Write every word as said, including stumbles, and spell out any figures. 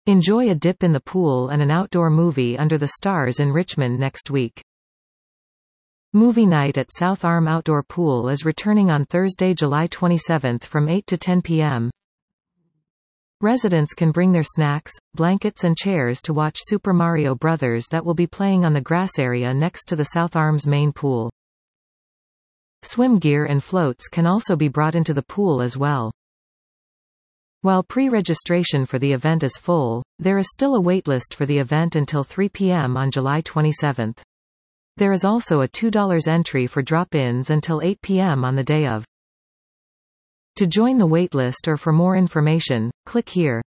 Enjoy a dip in the pool and an outdoor movie under the stars in Richmond next week. Movie night at South Arm Outdoor Pool is returning on Thursday, July twenty-seventh from eight to ten p m Residents can bring their snacks, blankets and chairs to watch Super Mario Brothers that will be playing on the grass area next to the South Arm's main pool. Swim gear and floats can also be brought into the pool as well. While pre-registration for the event is full, there is still a waitlist for the event until three p m on July twenty-seventh. There is also a two dollar entry for drop-ins until eight p m on the day of. To join the waitlist or for more information, click here.